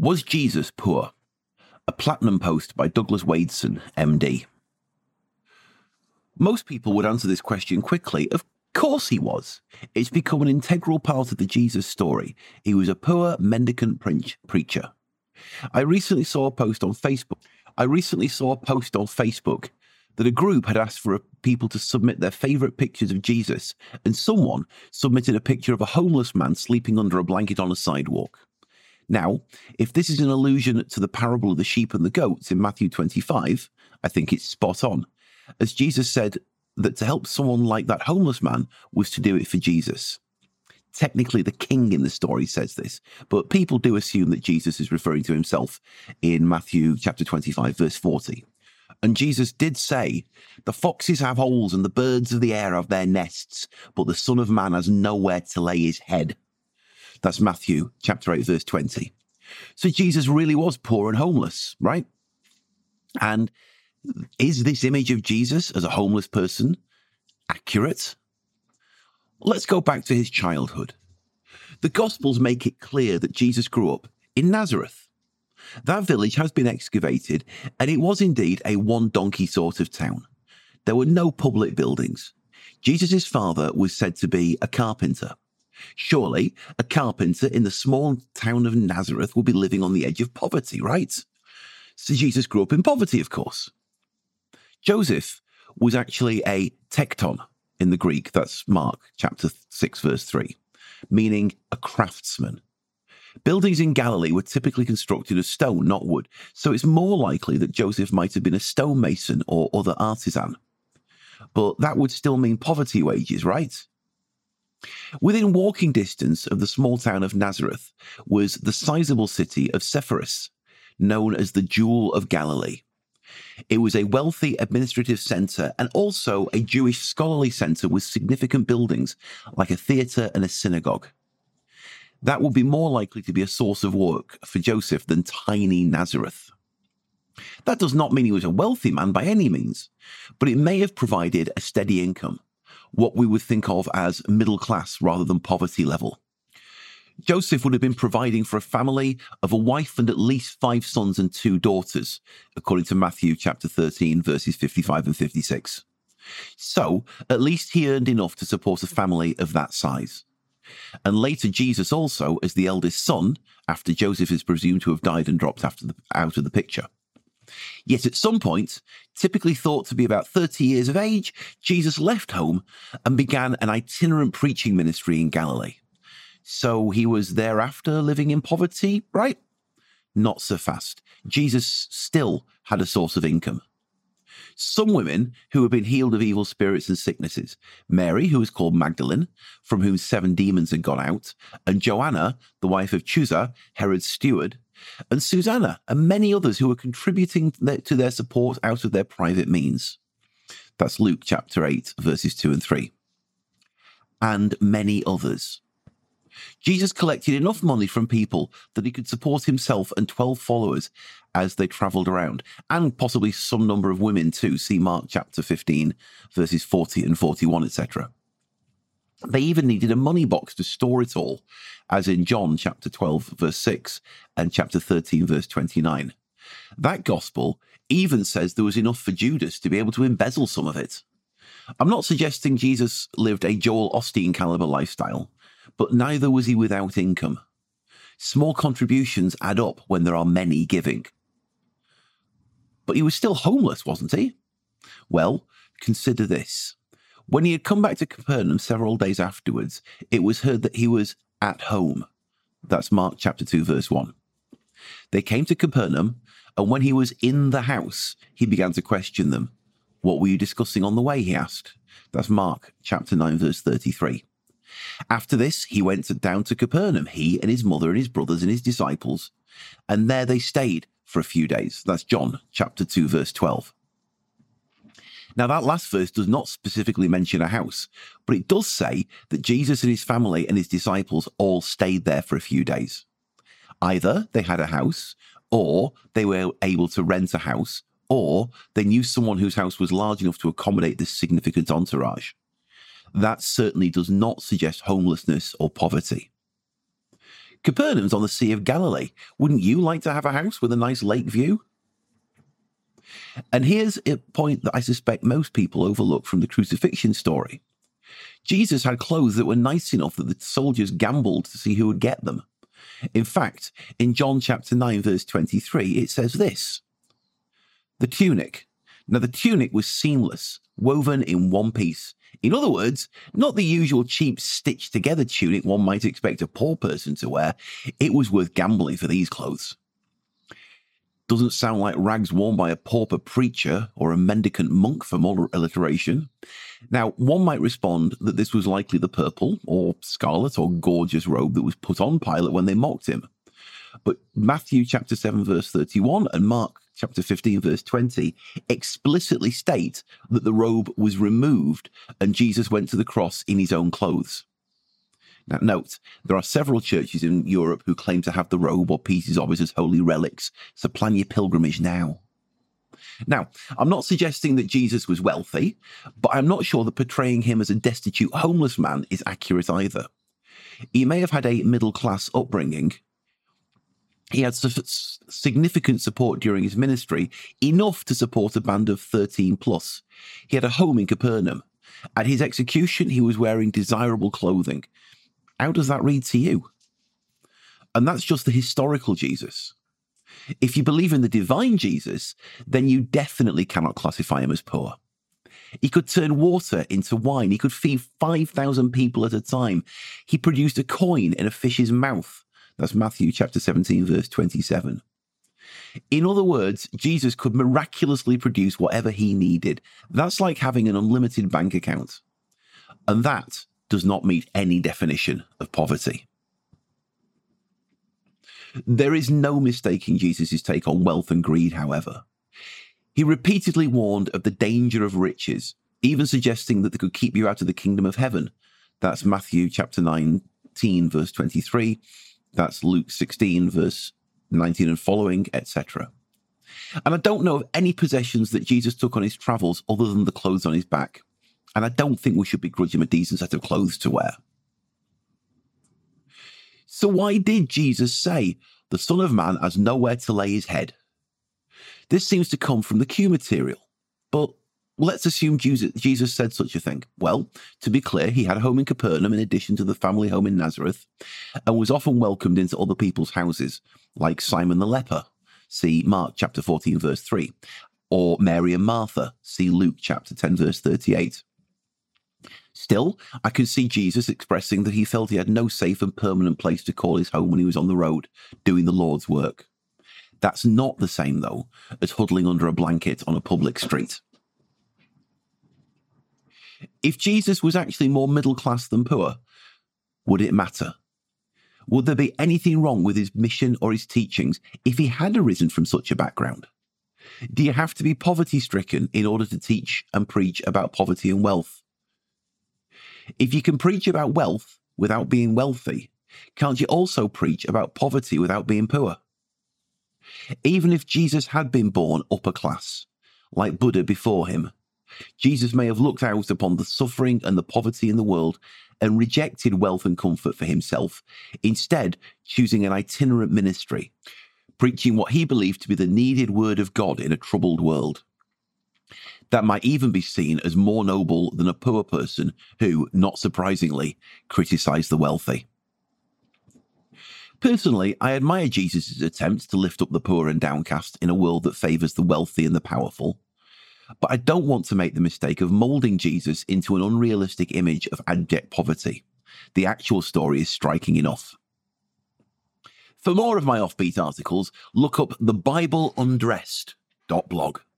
Was Jesus poor? A platinum post by Douglas Wadeson, MD. Most people would answer this question quickly. Of course he was. It's become an integral part of the Jesus story. He was a poor mendicant preacher. I recently saw a post on Facebook that a group had asked for people to submit their favourite pictures of Jesus, and someone submitted a picture of a homeless man sleeping under a blanket on a sidewalk. Now, if this is an allusion to the parable of the sheep and the goats in Matthew 25, I think it's spot on, as Jesus said that to help someone like that homeless man was to do it for Jesus. Technically, the king in the story says this, but people do assume that Jesus is referring to himself in Matthew chapter 25, verse 40. And Jesus did say, "The foxes have holes and the birds of the air have their nests, but the Son of Man has nowhere to lay his head." That's Matthew chapter 8, verse 20. So Jesus really was poor and homeless, right? And is this image of Jesus as a homeless person accurate? Let's go back to his childhood. The Gospels make it clear that Jesus grew up in Nazareth. That village has been excavated, and it was indeed a one-donkey sort of town. There were no public buildings. Jesus' father was said to be a carpenter. Surely, a carpenter in the small town of Nazareth would be living on the edge of poverty, right? So Jesus grew up in poverty, of course. Joseph was actually a tekton in the Greek. That's Mark chapter 6, verse 3, meaning a craftsman. Buildings in Galilee were typically constructed of stone, not wood, so it's more likely that Joseph might have been a stonemason or other artisan. But that would still mean poverty wages, right? Within walking distance of the small town of Nazareth was the sizable city of Sepphoris, known as the Jewel of Galilee. It was a wealthy administrative centre and also a Jewish scholarly centre with significant buildings like a theatre and a synagogue. That would be more likely to be a source of work for Joseph than tiny Nazareth. That does not mean he was a wealthy man by any means, but it may have provided a steady income, what we would think of as middle class rather than poverty level. Joseph would have been providing for a family of a wife and at least 5 sons and 2 daughters, according to Matthew chapter 13, verses 55 and 56. So, at least he earned enough to support a family of that size. And later Jesus also, as the eldest son, after Joseph is presumed to have died and dropped out of the picture. Yet at some point, typically thought to be about 30 years of age, Jesus left home and began an itinerant preaching ministry in Galilee. So he was thereafter living in poverty, right? Not so fast. Jesus still had a source of income. Some women who had been healed of evil spirits and sicknesses, Mary, who was called Magdalene, from whom 7 demons had gone out, and Joanna, the wife of Chuza, Herod's steward, and Susanna, and many others who were contributing to their support out of their private means. That's Luke chapter 8, verses 2 and 3. And many others. Jesus collected enough money from people that he could support himself and 12 followers as they travelled around, and possibly some number of women too. See Mark chapter 15, verses 40 and 41, etc. They even needed a money box to store it all, as in John chapter 12, verse 6, and chapter 13, verse 29. That gospel even says there was enough for Judas to be able to embezzle some of it. I'm not suggesting Jesus lived a Joel Osteen caliber lifestyle, but neither was he without income. Small contributions add up when there are many giving. But he was still homeless, wasn't he? Well, consider this. When he had come back to Capernaum several days afterwards, it was heard that he was at home. That's Mark chapter 2, verse 1. They came to Capernaum, and when he was in the house, he began to question them. "What were you discussing on the way?" he asked. That's Mark chapter 9, verse 33. After this, he went down to Capernaum, he and his mother and his brothers and his disciples, and there they stayed for a few days. That's John chapter 2, verse 12. Now, that last verse does not specifically mention a house, but it does say that Jesus and his family and his disciples all stayed there for a few days. Either they had a house, or they were able to rent a house, or they knew someone whose house was large enough to accommodate this significant entourage. That certainly does not suggest homelessness or poverty. Capernaum's on the Sea of Galilee. Wouldn't you like to have a house with a nice lake view? And here's a point that I suspect most people overlook from the crucifixion story. Jesus had clothes that were nice enough that the soldiers gambled to see who would get them. In fact, in John chapter 9, verse 23, it says this: the tunic. Now, the tunic was seamless, woven in one piece. In other words, not the usual cheap stitched together tunic one might expect a poor person to wear. It was worth gambling for these clothes. Doesn't sound like rags worn by a pauper preacher or a mendicant monk for more alliteration. Now, one might respond that this was likely the purple or scarlet or gorgeous robe that was put on Pilate when they mocked him. But Matthew chapter 7 verse 31 and Mark chapter 15 verse 20 explicitly state that the robe was removed and Jesus went to the cross in his own clothes. Now, note, there are several churches in Europe who claim to have the robe or pieces of it as holy relics, so plan your pilgrimage now. Now, I'm not suggesting that Jesus was wealthy, but I'm not sure that portraying him as a destitute homeless man is accurate either. He may have had a middle-class upbringing. He had significant support during his ministry, enough to support a band of 13 plus. He had a home in Capernaum. At his execution, he was wearing desirable clothing. How does that read to you? And that's just the historical Jesus. If you believe in the divine Jesus, then you definitely cannot classify him as poor. He could turn water into wine. He could feed 5,000 people at a time. He produced a coin in a fish's mouth. That's Matthew chapter 17, verse 27. In other words, Jesus could miraculously produce whatever he needed. That's like having an unlimited bank account. And that does not meet any definition of poverty. There is no mistaking Jesus' take on wealth and greed, however. He repeatedly warned of the danger of riches, even suggesting that they could keep you out of the kingdom of heaven. That's Matthew chapter 19, verse 23. That's Luke 16, verse 19 and following, etc. And I don't know of any possessions that Jesus took on his travels other than the clothes on his back. And I don't think we should begrudge him a decent set of clothes to wear. So why did Jesus say, the Son of Man has nowhere to lay his head? This seems to come from the Q material. But let's assume Jesus said such a thing. Well, to be clear, he had a home in Capernaum in addition to the family home in Nazareth, and was often welcomed into other people's houses, like Simon the leper, see Mark chapter 14, verse 3, or Mary and Martha, see Luke chapter 10, verse 38. Still, I can see Jesus expressing that he felt he had no safe and permanent place to call his home when he was on the road, doing the Lord's work. That's not the same, though, as huddling under a blanket on a public street. If Jesus was actually more middle class than poor, would it matter? Would there be anything wrong with his mission or his teachings if he had arisen from such a background? Do you have to be poverty-stricken in order to teach and preach about poverty and wealth? If you can preach about wealth without being wealthy, can't you also preach about poverty without being poor? Even if Jesus had been born upper class, like Buddha before him, Jesus may have looked out upon the suffering and the poverty in the world and rejected wealth and comfort for himself, instead choosing an itinerant ministry, preaching what he believed to be the needed word of God in a troubled world. That might even be seen as more noble than a poor person who, not surprisingly, criticized the wealthy. Personally, I admire Jesus' attempts to lift up the poor and downcast in a world that favors the wealthy and the powerful. But I don't want to make the mistake of molding Jesus into an unrealistic image of abject poverty. The actual story is striking enough. For more of my offbeat articles, look up thebibleundressed.blog.